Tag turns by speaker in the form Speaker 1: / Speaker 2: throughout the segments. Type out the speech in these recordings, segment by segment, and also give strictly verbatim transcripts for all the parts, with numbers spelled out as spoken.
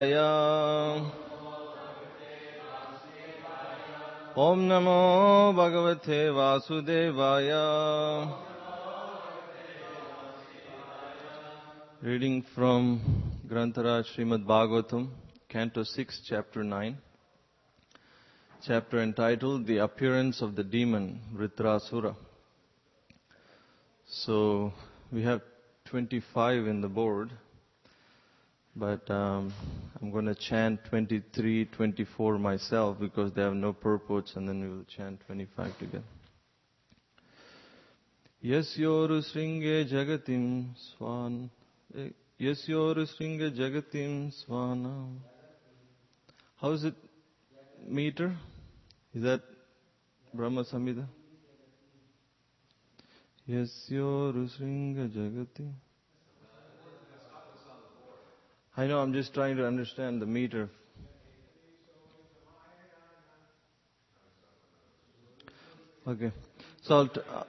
Speaker 1: Om Namo Bhagavate Vasudevaya. Reading from Grantaraj Srimad Bhagavatam, Canto six, Chapter nine. Chapter entitled The Appearance of the Demon Vritrasura. So, we have twenty-five in the board. But um, I'm going to chant twenty-three, twenty-four myself because they have no purports, and then we will chant twenty-five together. Yasyoru sringe jagatim swan. Yasyoru sringe jagatim swana. How is it meter? Is that Brahma Samhita? Yasyoru sringe jagatim. I know, I'm just trying to understand the meter. Okay. So, I'll t- uh,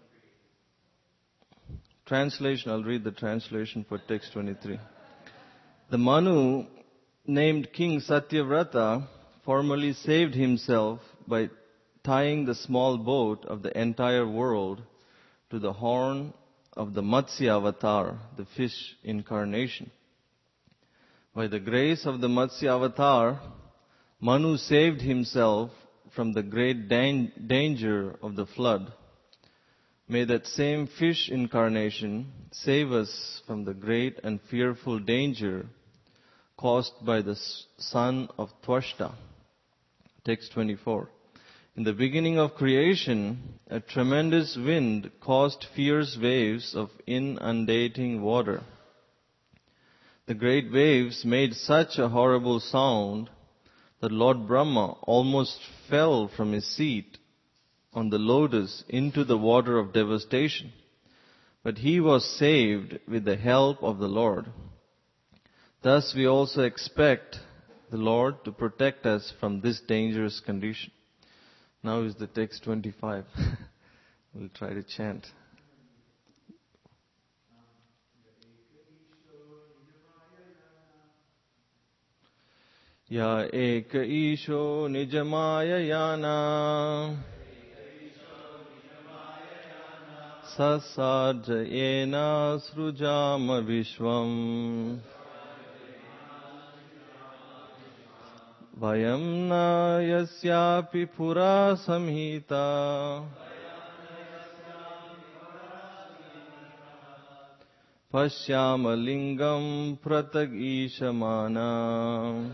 Speaker 1: translation, I'll read the translation for text twenty-three. The Manu, named King Satyavrata, formerly saved himself by tying the small boat of the entire world to the horn of the Matsya avatar, the fish incarnation. By the grace of the Matsya avatar, Manu saved himself from the great dan- danger of the flood. May that same fish incarnation save us from the great and fearful danger caused by the son of Twashta. Text twenty-four. In the beginning of creation, a tremendous wind caused fierce waves of inundating water. The great waves made such a horrible sound that Lord Brahma almost fell from his seat on the lotus into the water of devastation. But he was saved with the help of the Lord. Thus we also expect the Lord to protect us from this dangerous condition. Now is the text twenty-five. We'll try to chant. Ya eka isho nijamaya yana sasarja ena srujama vishvam vayam na yasyapi pura samhita pashyama lingam pratag ishamana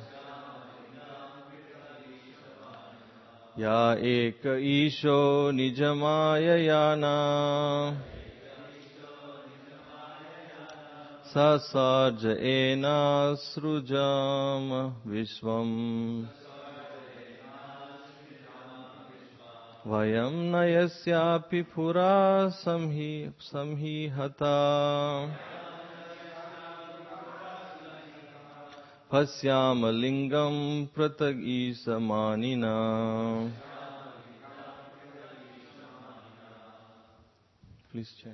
Speaker 1: Ya eka isho nijamaya yana sasarja ena srujam vishvam vayam nayasyapi pura samhi samhihata Pasyama lingam pratag isamanina. Please check.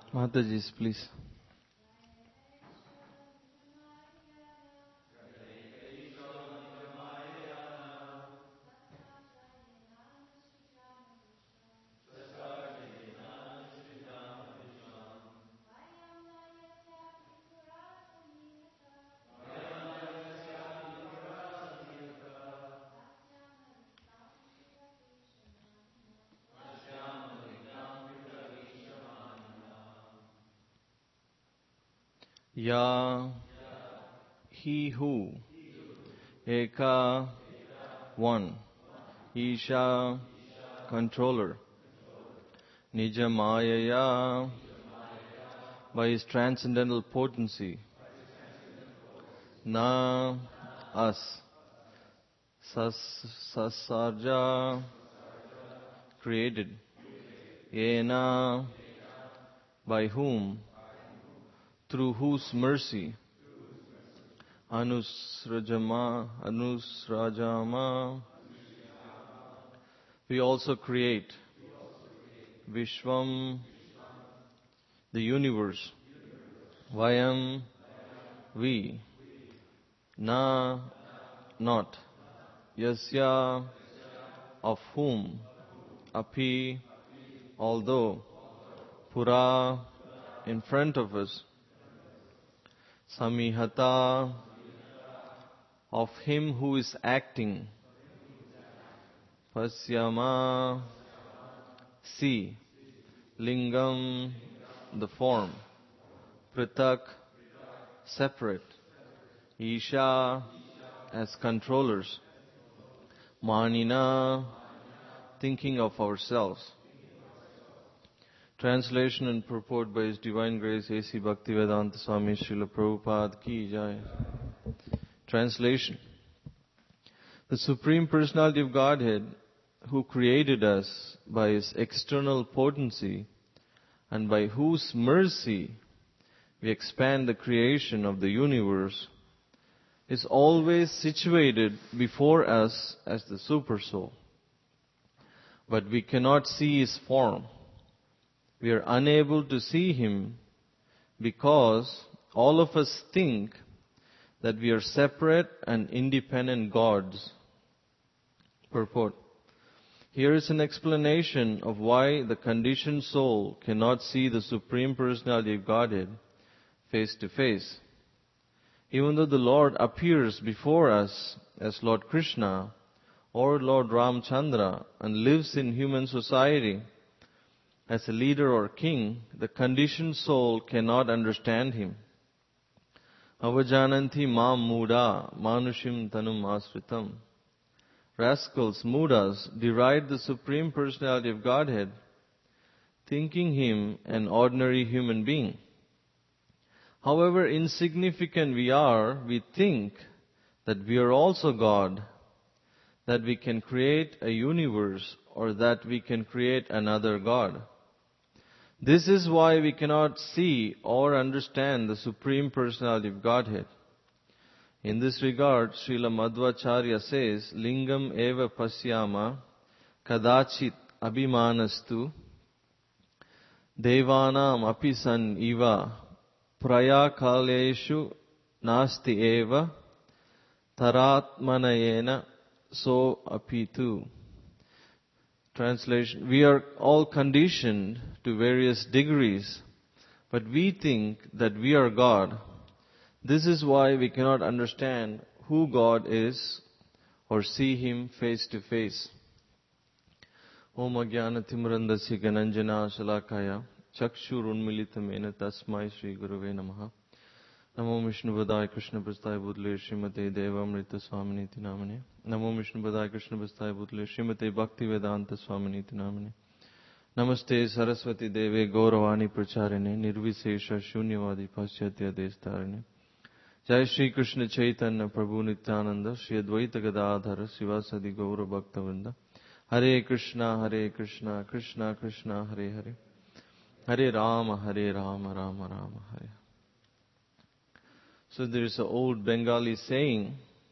Speaker 1: Mataji's, please. Ya, he who, Eka, one, Isha, controller, Nijamayaya, by his transcendental potency, Na, us, Sas, Sasarja, created, Ena, by whom, through whose mercy, Anusrajama, Anusrajama, we also create Vishwam, the universe, Vayam, we, Na, not, Yasya, of whom, Api, although, Pura, in front of us, Samihata, of him who is acting, Pasyama, see, Lingam, the form, Pritak, separate, Isha, as controllers, Manina, thinking of ourselves. Translation and purport by His Divine Grace A C Bhaktivedanta Swami Srila Prabhupada Ki Jai. Translation. The Supreme Personality of Godhead, who created us by His external potency and by whose mercy we expand the creation of the universe, is always situated before us as the Supersoul. But we cannot see His form. We are unable to see Him because all of us think that we are separate and independent gods. Purport. Here is an explanation of why the conditioned soul cannot see the Supreme Personality of Godhead face to face. Even though the Lord appears before us as Lord Krishna or Lord Ramchandra and lives in human society as a leader or king, the conditioned soul cannot understand Him. Avajananti mam muda manushim tanum asritam. Rascals, mudas, deride the Supreme Personality of Godhead, thinking Him an ordinary human being. However insignificant we are, we think that we are also God, that we can create a universe, or that we can create another God. This is why we cannot see or understand the Supreme Personality of Godhead. In this regard, Srila Madhvacharya says, Lingam eva pasyama kadachit abhimanastu devanam apisan iva prayakaleshu nasti eva taratmanayena so apitu. Translation. We are all conditioned to various degrees, but we think that we are God. This is why we cannot understand who God is or see Him face to face. Om Ajnana Timrandasya Gananjana Shalakaya Chakshur Unmilitamena Tasmai Shri Guruve Namaha. Namo Vishnu Vadaya Krishna Prasthaya Bhutale Srimate Devamrita Swaminiti Namane. Namo Vishnu Vadaya Krishna Prasthaya Bhutale Srimate Bhaktivedanta Swaminiti Namane. Namaste Saraswati Deve Gauravani Pracharine Nirvisesha Shunyavadi Paschatya Destarine. Jai Shri Krishna Chaitanya Prabhu Nityananda Shri Advaita Gadadhara Sivasadi Gaura Bhaktavinda. Hare Krishna Hare Krishna Krishna Krishna Hare Hare. Hare Rama Hare Rama Rama Rama Hare. So there is an old Bengali saying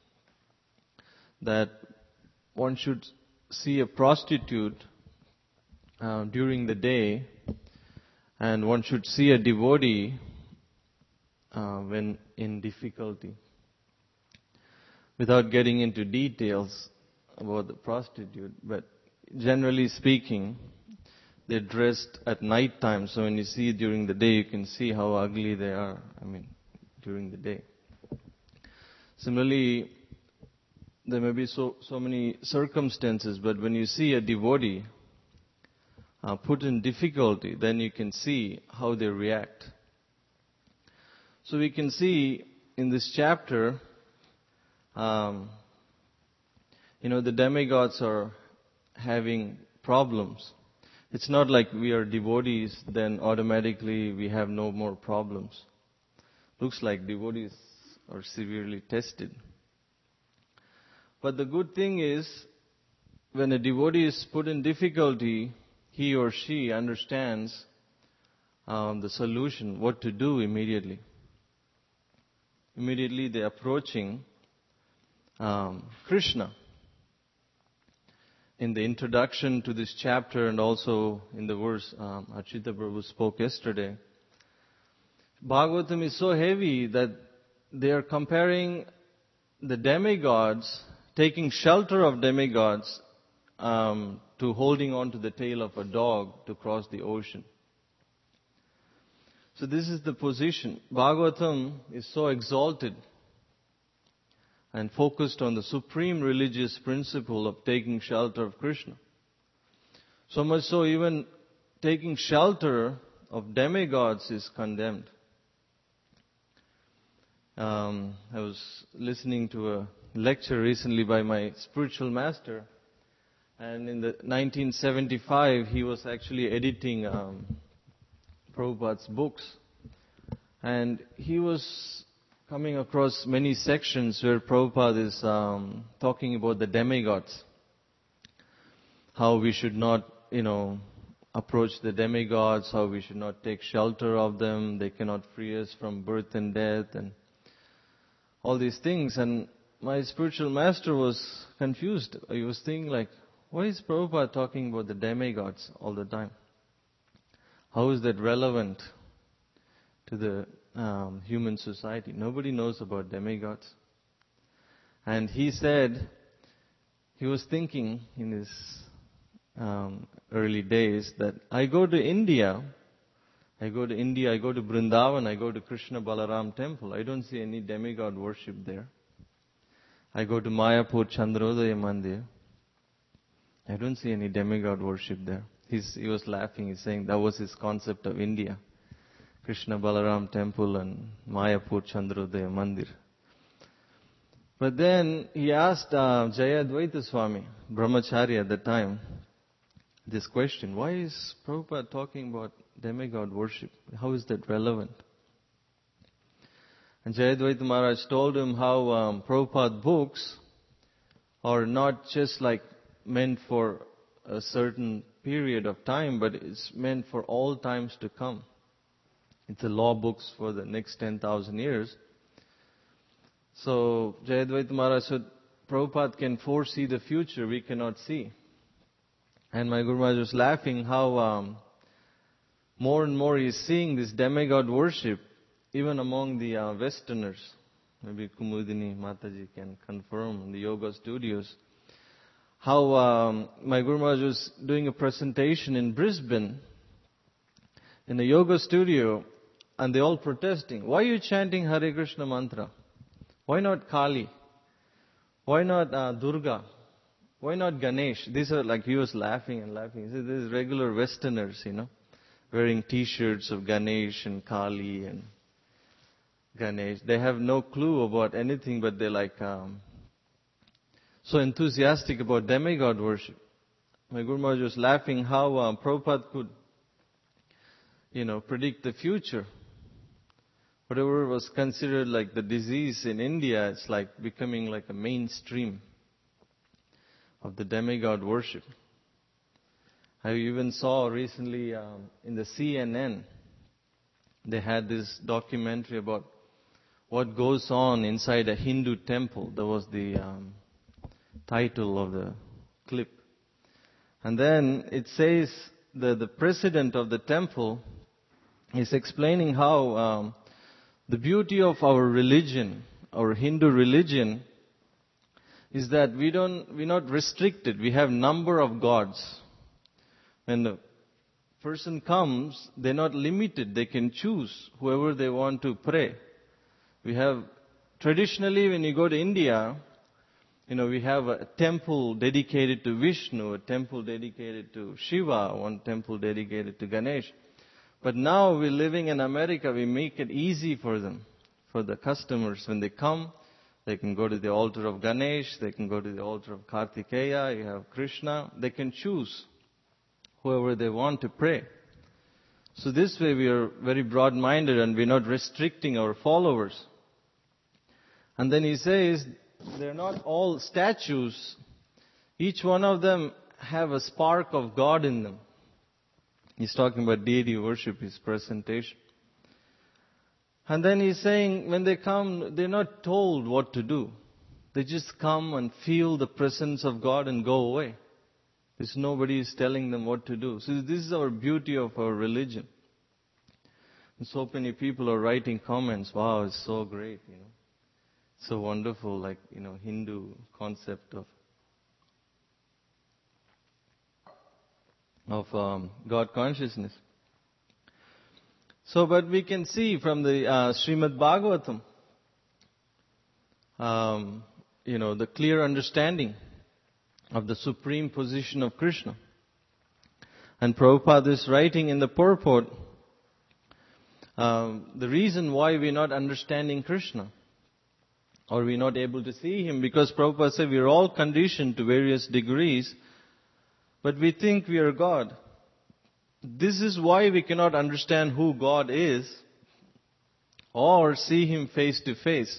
Speaker 1: that one should see a prostitute uh, during the day And one should see a devotee uh, when in difficulty. Without getting into details about the prostitute, but generally speaking, they're dressed at night time, so when you see during the day, you can see how ugly they are, I mean, during the day. Similarly, there may be so, so many circumstances, but when you see a devotee uh, put in difficulty, then you can see how they react. So we can see in this chapter, um, you know, the demigods are having problems. It's not like we are devotees, then automatically we have no more problems. Looks like devotees are severely tested. But the good thing is, when a devotee is put in difficulty, he or she understands um, the solution, what to do immediately. Immediately they're approaching um, Krishna. In the introduction to this chapter and also in the verse um, Achita Prabhu spoke yesterday, Bhagavatam is so heavy that they are comparing the demigods, taking shelter of demigods, um, to holding on to the tail of a dog to cross the ocean. So this is the position. Bhagavatam is so exalted and focused on the supreme religious principle of taking shelter of Krishna. So much so, even taking shelter of demigods is condemned. Um, I was listening to a lecture recently by my spiritual master, and in the nineteen seventy-five, he was actually editing um, Prabhupada's books, and he was coming across many sections where Prabhupada is um, talking about the demigods. How we should not, you know, approach the demigods, how we should not take shelter of them, they cannot free us from birth and death, and all these things. And my spiritual master was confused. He was thinking like, why is Prabhupada talking about the demigods all the time? How is that relevant to the Um, human society? Nobody knows about demigods. And he said, he was thinking in his um, early days that I go to India, I go to India, I go to Vrindavan, I go to Krishna Balaram temple. I don't see any demigod worship there. I go to Mayapur Chandrodaya Mandir. I don't see any demigod worship there. He's, he was laughing, he's saying that was his concept of India. Krishna Balaram temple and Mayapur Chandrodaya Mandir. But then he asked uh, Jayadvaita Swami, Brahmachari at the time, this question: why is Prabhupada talking about demigod worship? How is that relevant? And Jayadvaita Maharaj told him how um, Prabhupada books are not just like meant for a certain period of time, but it's meant for all times to come. It's the law books for the next ten thousand years. So Jayadvaita Maharaj said, Prabhupada can foresee the future, we cannot see. And my Guru Maharaj was laughing how um, more and more he is seeing this demigod worship, even among the uh, Westerners. Maybe Kumudini Mataji can confirm in the yoga studios. How um, my Guru Maharaj was doing a presentation in Brisbane, in a yoga studio, and they all protesting. Why are you chanting Hare Krishna mantra? Why not Kali? Why not uh, Durga? Why not Ganesh? These are like, he was laughing and laughing. He said, these regular Westerners, you know, wearing t-shirts of Ganesh and Kali and Ganesh. They have no clue about anything, but they're like um, so enthusiastic about demigod worship. My Guru Maharaj was laughing how um, Prabhupada could, you know, predict the future. Whatever was considered like the disease in India, it's like becoming like a mainstream of the demigod worship. I even saw recently um, in the C N N, they had this documentary about what goes on inside a Hindu temple. That was the um, title of the clip. And then it says that the president of the temple He's explaining how um, the beauty of our religion, our Hindu religion, is that we don't, we're not restricted. We have number of gods. When the person comes, they're not limited. They can choose whoever they want to pray. We have, traditionally when you go to India, you know, we have a temple dedicated to Vishnu, a temple dedicated to Shiva, one temple dedicated to Ganesh. But now we're living in America, we make it easy for them, for the customers. When they come, they can go to the altar of Ganesh, they can go to the altar of Kartikeya, you have Krishna. They can choose whoever they want to pray. So this way we are very broad-minded and we're not restricting our followers. And then he says, they're not all statues. Each one of them have a spark of God in them. He's talking about deity worship, his presentation. And then he's saying, when they come, they're not told what to do. They just come and feel the presence of God and go away. There's nobody is telling them what to do. So this is our beauty of our religion. And so many people are writing comments, wow, it's so great, you know. So wonderful, like, you know, Hindu concept of of um, God consciousness. So, but we can see from the uh, Srimad Bhagavatam, um, you know, the clear understanding of the supreme position of Krishna. And Prabhupada is writing in the purport, um, the reason why we're not understanding Krishna, or we're not able to see Him, because Prabhupada said we're all conditioned to various degrees, but we think we are God. This is why we cannot understand who God is or see Him face to face.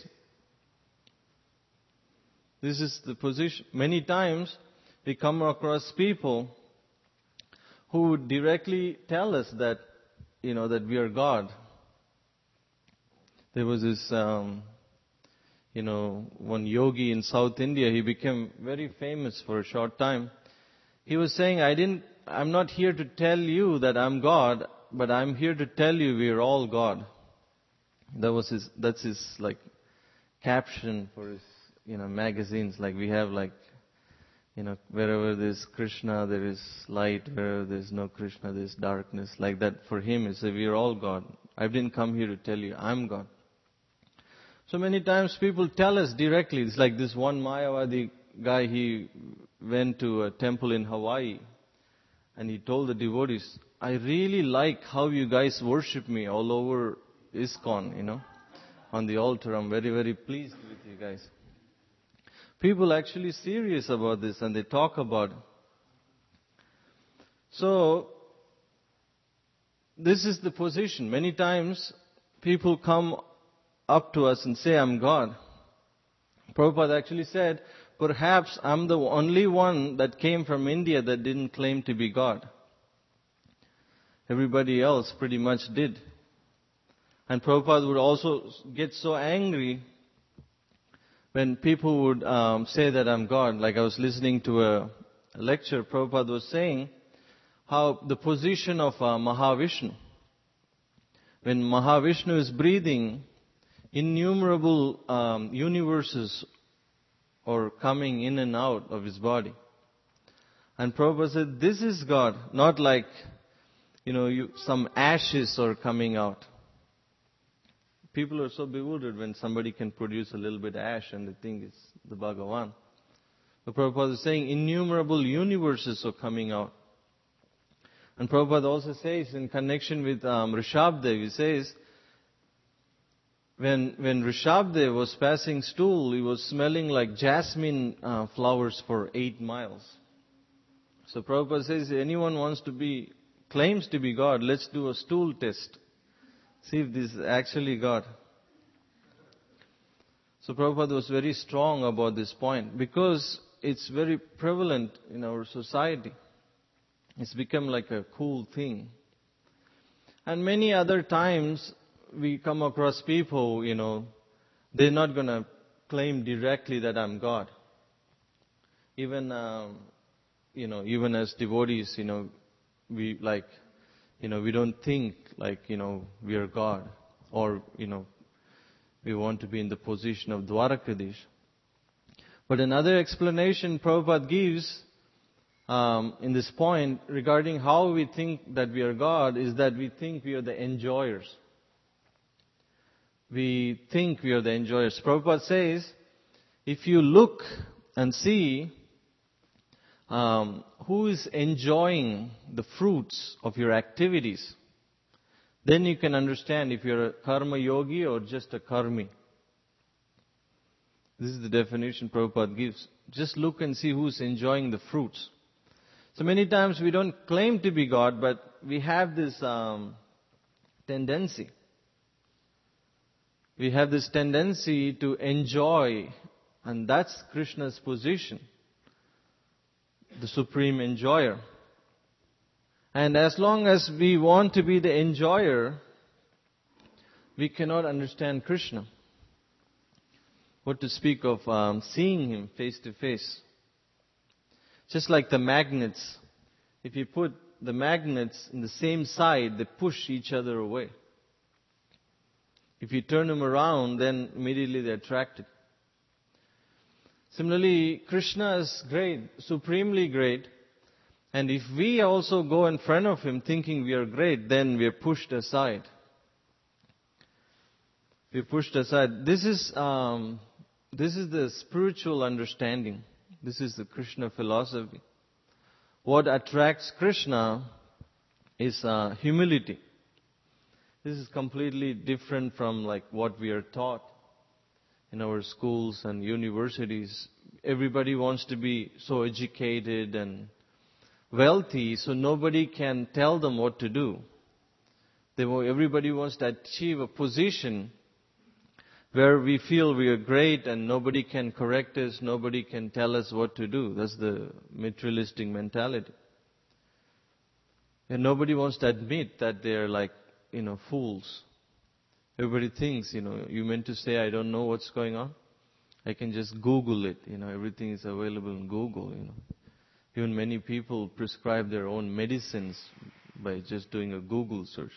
Speaker 1: This is the position. Many times we come across people who would directly tell us that, you know, that we are God. There was this, um, you know, one yogi in South India. He became very famous for a short time. He was saying, I didn't, I'm not here to tell you that I'm God, but I'm here to tell you we are all God. That was his, that's his, like, caption for his, you know, magazines. Like, we have, like, you know, wherever there's Krishna, there is light. Wherever there's no Krishna, there's darkness. Like that for him, it's we are all God. I didn't come here to tell you I'm God. So many times people tell us directly. It's like this one Mayavadi guy, he went to a temple in Hawaii and he told the devotees, I really like how you guys worship me all over ISKCON, you know, on the altar. I'm very, very pleased with you guys. People are actually serious about this and they talk about it. So, this is the position. Many times people come up to us and say, I'm God. Prabhupada actually said, perhaps I'm the only one that came from India that didn't claim to be God. Everybody else pretty much did. And Prabhupada would also get so angry when people would um, say that I'm God. Like I was listening to a lecture, Prabhupada was saying how the position of uh, Mahavishnu. When Mahavishnu is breathing, innumerable um, universes are coming in and out of his body. And Prabhupada said, this is God, not like, you know, you, some ashes are coming out. People are so bewildered when somebody can produce a little bit of ash and they think it's the Bhagavan. But Prabhupada is saying innumerable universes are coming out. And Prabhupada also says in connection with um, Rishabdev, he says, when when Rishabdev was passing stool, he was smelling like jasmine uh, flowers for eight miles. So Prabhupada says, anyone wants to be, claims to be God, let's do a stool test. See if this is actually God. So Prabhupada was very strong about this point because it's very prevalent in our society. It's become like a cool thing. And many other times we come across people, you know, they're not going to claim directly that I'm God. Even, um, you know, even as devotees, you know, we like, you know, we don't think like, you know, we are God, or, you know, we want to be in the position of Dwarakadish. But another explanation Prabhupada gives um, in this point regarding how we think that we are God is that we think we are the enjoyers. We think we are the enjoyers. Prabhupada says, if you look and see um, who is enjoying the fruits of your activities, then you can understand if you're a karma yogi or just a karmi. This is the definition Prabhupada gives. Just look and see who's enjoying the fruits. So many times we don't claim to be God, but we have this um, tendency. We have this tendency to enjoy, and that's Krishna's position, the supreme enjoyer. And as long as we want to be the enjoyer, we cannot understand Krishna. What to speak of um, seeing Him face to face. Just like the magnets. If you put the magnets in the same side, they push each other away. If you turn them around, then immediately they're attracted. Similarly, Krishna is great, supremely great. And if we also go in front of Him thinking we are great, then we are pushed aside. We are pushed aside. This is um, this is the spiritual understanding. This is the Krishna philosophy. What attracts Krishna is uh, humility. This is completely different from like what we are taught in our schools and universities. Everybody wants to be so educated and wealthy, so nobody can tell them what to do. They, everybody wants to achieve a position where we feel we are great and nobody can correct us, nobody can tell us what to do. That's the materialistic mentality. And nobody wants to admit that they are like, you know, fools. Everybody thinks, you know, you meant to say, I don't know what's going on. I can just Google it. You know, everything is available in Google, you know. Even many people prescribe their own medicines by just doing a Google search.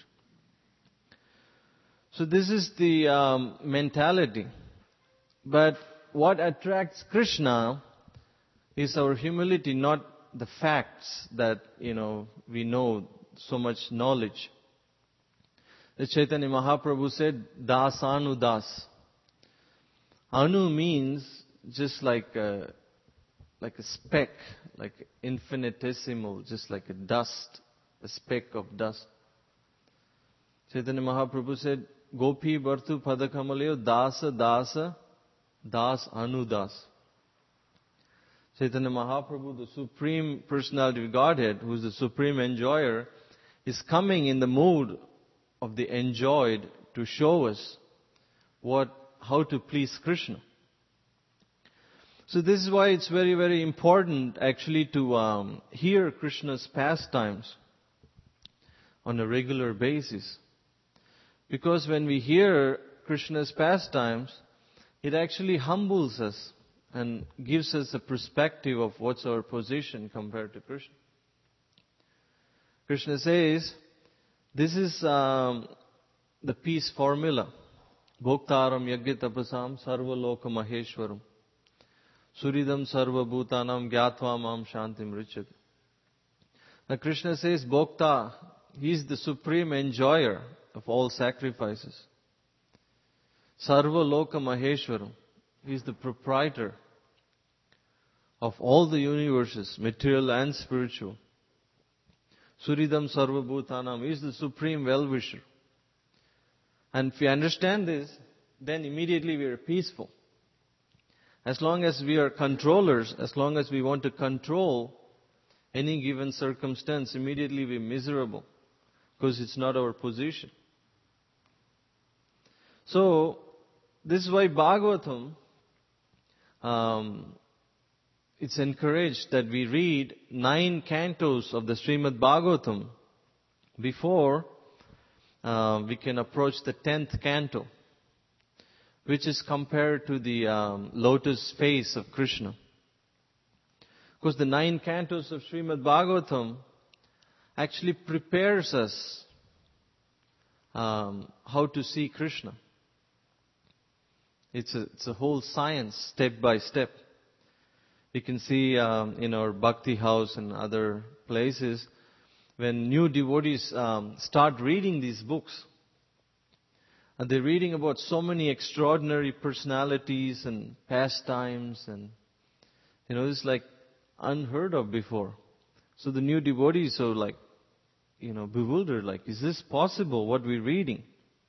Speaker 1: So this is the um, mentality. But what attracts Krishna is our humility, not the facts that, you know, we know so much knowledge. The Chaitanya Mahaprabhu said, Das Anu Das. Anu means just like a, like a speck, like infinitesimal, just like a dust, a speck of dust. Chaitanya Mahaprabhu said, Gopi Bhartu Padakamaleo Dasa Dasa Das Anu Das. Chaitanya Mahaprabhu, the Supreme Personality of Godhead, who is the Supreme Enjoyer, is coming in the mood of the enjoyed to show us what, how to please Krishna. So this is why it's very, very important actually to um, hear Krishna's pastimes on a regular basis. Because when we hear Krishna's pastimes, it actually humbles us and gives us a perspective of what's our position compared to Krishna. Krishna says, this is um, the peace formula. Bhoktaram yagya tapasam sarva loka maheshwaram. Suridam sarva bhutanam gyatva mam shantim richat. Now Krishna says, Bhokta, He is the supreme enjoyer of all sacrifices. Sarva loka maheshwaram. He is the proprietor of all the universes, material and spiritual. Suridam sarva bhutanam. He is the supreme well-wisher. And if we understand this, then immediately we are peaceful. As long as we are controllers, as long as we want to control any given circumstance, immediately we are miserable. Because it's not our position. So, this is why Bhagavatam, um, it's encouraged that we read nine cantos of the Srimad Bhagavatam before uh, we can approach the tenth canto, which is compared to the um, lotus face of Krishna. Because the nine cantos of Srimad Bhagavatam actually prepares us um, how to see Krishna. It's a, it's a whole science, step by step. We can see um, in our Bhakti house and other places, when new devotees um, start reading these books, and they're reading about so many extraordinary personalities and pastimes, and you know, it's like unheard of before. So the new devotees are like, you know, bewildered, like, is this possible, what we're reading?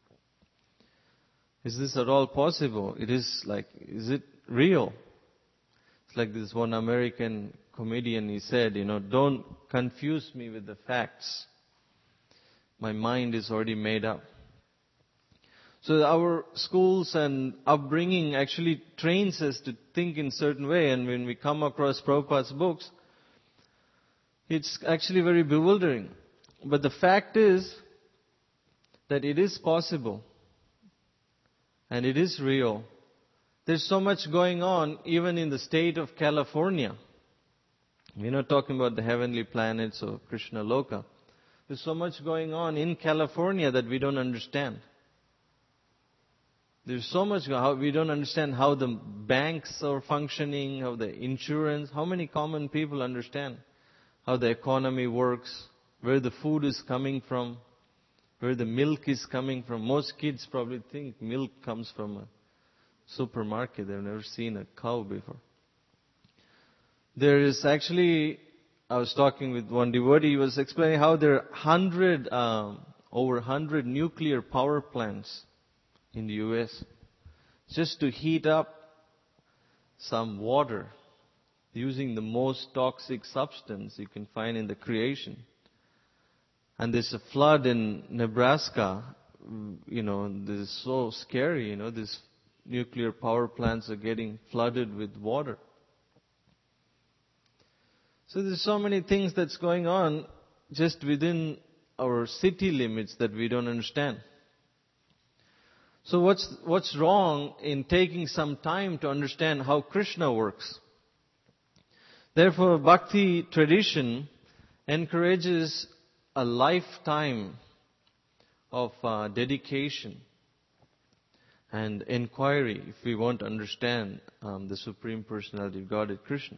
Speaker 1: Is this at all possible? It is like, is it real? It's like this one American comedian, he said, you know, don't confuse me with the facts. My mind is already made up. So our schools and upbringing actually trains us to think in a certain way, and when we come across Prabhupada's books, it's actually very bewildering. But the fact is that it is possible, and it is real. There's so much going on even in the state of California. We're not talking about the heavenly planets or Krishna Loka. There's so much going on in California that we don't understand. There's so much, how we don't understand how the banks are functioning, how the insurance, how many common people understand how the economy works, where the food is coming from, where the milk is coming from. Most kids probably think milk comes from a supermarket. They've never seen a cow before. There is actually, I was talking with one devotee, he was explaining how there are hundred, um, over one hundred nuclear power plants in the U S just to heat up some water using the most toxic substance you can find in the creation. And there's a flood in Nebraska, you know, this is so scary, you know, these nuclear power plants are getting flooded with water. So there's so many things that's going on just within our city limits that we don't understand. So what's what's wrong in taking some time to understand how Krishna works? Therefore, Bhakti tradition encourages a lifetime of uh, dedication and inquiry if we want to understand um, the Supreme Personality of Godhead, Krishna.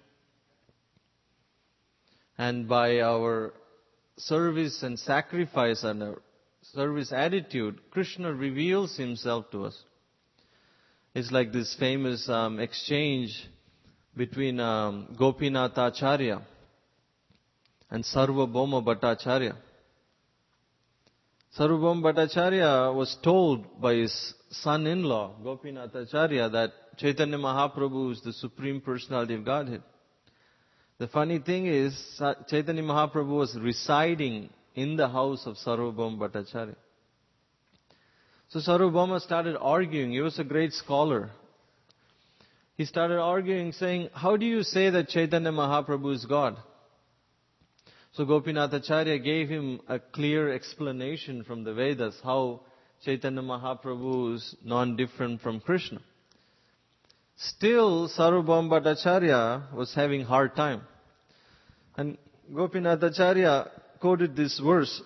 Speaker 1: And by our service and sacrifice and our service attitude, Krishna reveals himself to us. It's like this famous um, exchange between um, Gopinath Acharya and Sarvabhauma Bhattacharya. Sarvabhauma Bhattacharya was told by his son-in-law, Gopinath Acharya, that Chaitanya Mahaprabhu is the Supreme Personality of Godhead. The funny thing is, Chaitanya Mahaprabhu was residing in the house of Sarvabhauma Bhattacharya. So Sarvabhauma started arguing. He was a great scholar. He started arguing, saying, how do you say that Chaitanya Mahaprabhu is God? So Gopinath Acharya gave him a clear explanation from the Vedas, how Chaitanya Mahaprabhu is non-different from Krishna. Still, Sarvabhauma Bhattacharya was having hard time. And Gopinath Acharya quoted this verse,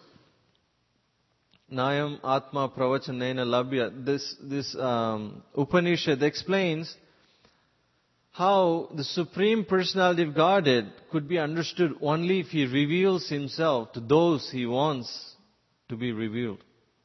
Speaker 1: Nayam Atma Pravachanena Labhya. This, this um, Upanishad explains how the Supreme Personality of Godhead could be understood only if He reveals Himself to those He wants to be revealed.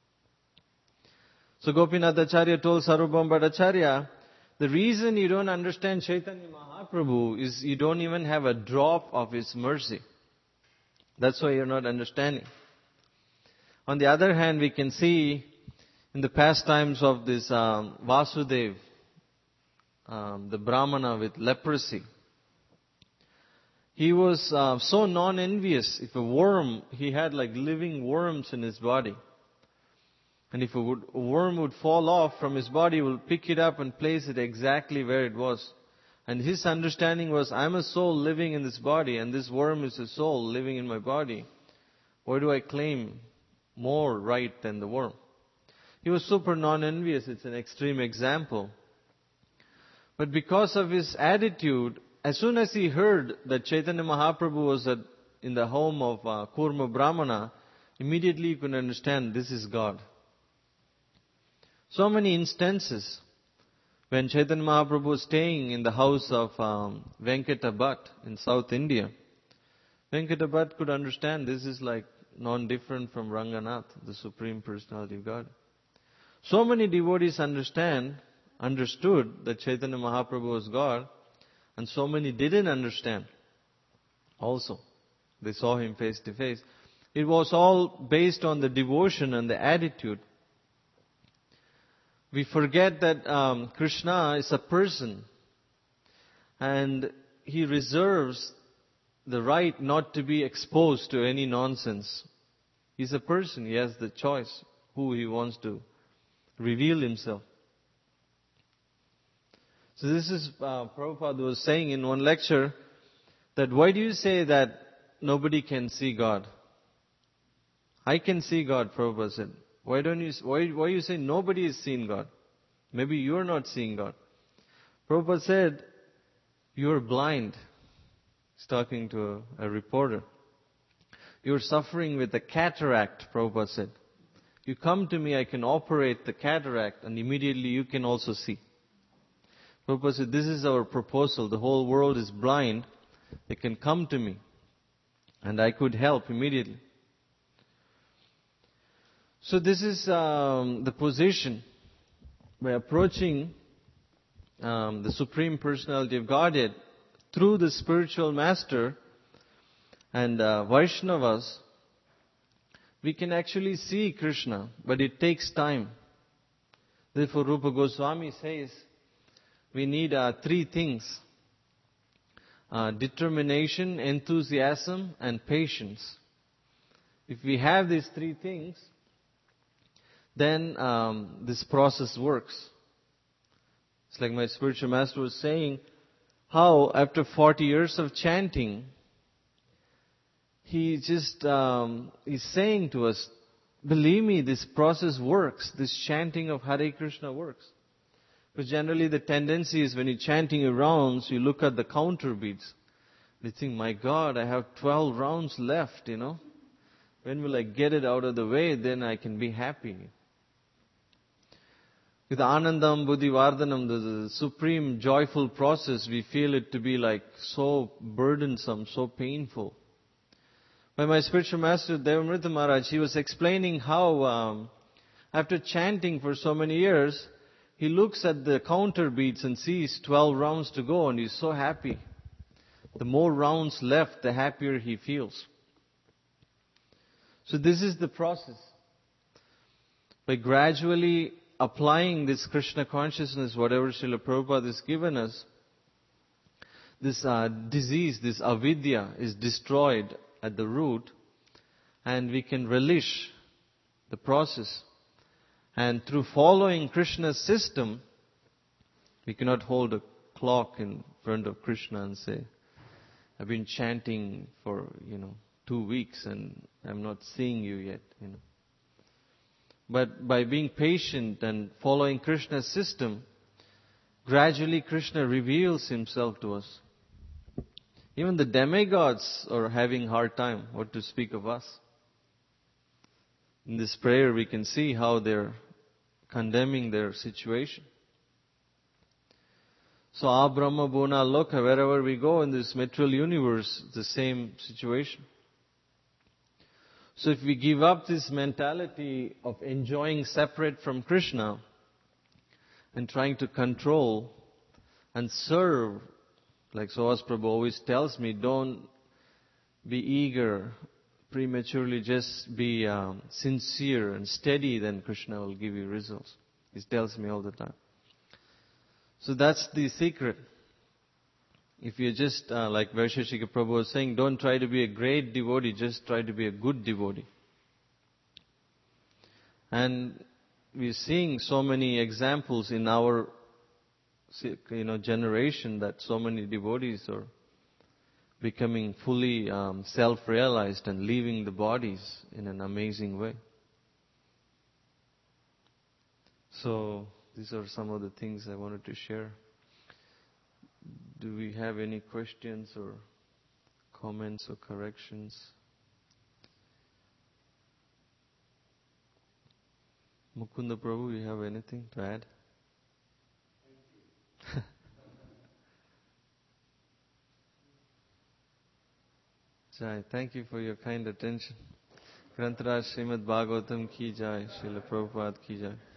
Speaker 1: So Gopinath Acharya told Sarvabhauma Bhattacharya, the reason you don't understand Chaitanya Mahaprabhu is you don't even have a drop of His mercy. That's why you're not understanding. On the other hand, we can see in the pastimes of this um, Vasudev, um, the Brahmana with leprosy, he was uh, so non-envious. If a worm, he had like living worms in his body. And if a, would, a worm would fall off from his body, he will pick it up and place it exactly where it was. And his understanding was, I'm a soul living in this body, and this worm is a soul living in my body. Why do I claim more right than the worm? He was super non-envious. It's an extreme example. But because of his attitude, as soon as he heard that Chaitanya Mahaprabhu was at in the home of uh, Kurma Brahmana, immediately you can understand this is God. So many instances when Chaitanya Mahaprabhu was staying in the house of um, Venkata Bhatt in South India. Venkata Bhatt could understand this is like non-different from Ranganath, the Supreme Personality of God. So many devotees understand, understood that Chaitanya Mahaprabhu was God, and so many didn't understand also. They saw him face to face. It was all based on the devotion and the attitude. We forget that um, Krishna is a person, and he reserves the right not to be exposed to any nonsense. He's a person. He has the choice who he wants to reveal himself. So this is, uh, Prabhupada was saying in one lecture, that why do you say that nobody can see God? I can see God, Prabhupada said. Why don't you, why, why you say nobody has seen God? Maybe you're not seeing God. Prabhupada said, you're blind. He's talking to a, a reporter. You're suffering with a cataract, Prabhupada said. You come to me, I can operate the cataract, and immediately you can also see. Prabhupada said, this is our proposal. The whole world is blind. They can come to me, and I could help immediately. So this is um, the position. By approaching um, the Supreme Personality of Godhead through the spiritual master and uh, Vaishnavas, we can actually see Krishna, but it takes time. Therefore, Rupa Goswami says, we need uh, three things. Uh, determination, enthusiasm, and patience. If we have these three things, then um, this process works. It's like my spiritual master was saying, how after forty years of chanting, he just, um, he's saying to us, believe me, this process works. This chanting of Hare Krishna works. Because generally the tendency is when you're chanting your rounds, you look at the counter beats. You think, my God, I have twelve rounds left, you know. When will I get it out of the way? Then I can be happy. With Anandam, Buddhi Vardhanam, the, the supreme joyful process, we feel it to be like so burdensome, so painful. By my spiritual master, Devamrita Maharaj, he was explaining how um, after chanting for so many years, he looks at the counter beats and sees twelve rounds to go, and he's so happy. The more rounds left, the happier he feels. So this is the process. By gradually applying this Krishna consciousness, whatever Srila Prabhupada has given us, this uh, disease, this avidya is destroyed at the root, and we can relish the process. And through following Krishna's system, we cannot hold a clock in front of Krishna and say, I've been chanting for, you know, two weeks and I'm not seeing you yet, you know. But by being patient and following Krishna's system, gradually Krishna reveals himself to us. Even the demigods are having hard time, what to speak of us. In this prayer we can see how they're condemning their situation. So, Abrahma, Bhuna, Loka, wherever we go in this material universe, it's the same situation. So if we give up this mentality of enjoying separate from Krishna and trying to control and serve, like Sohas Prabhu always tells me, don't be eager prematurely, just be um, sincere and steady, then Krishna will give you results. He tells me all the time. So that's the secret. If you just, uh, like Vaisheshika Prabhu was saying, don't try to be a great devotee, just try to be a good devotee. And we're seeing so many examples in our, you know, generation that so many devotees are becoming fully um, self-realized and leaving the bodies in an amazing way. So these are some of the things I wanted to share. Do we have any questions or comments or corrections? Mukunda Prabhu, you have anything to add? Jai, thank you for your kind attention. Grantaraj Srimad Bhagavatam ki jai, Srila Prabhupada ki jai.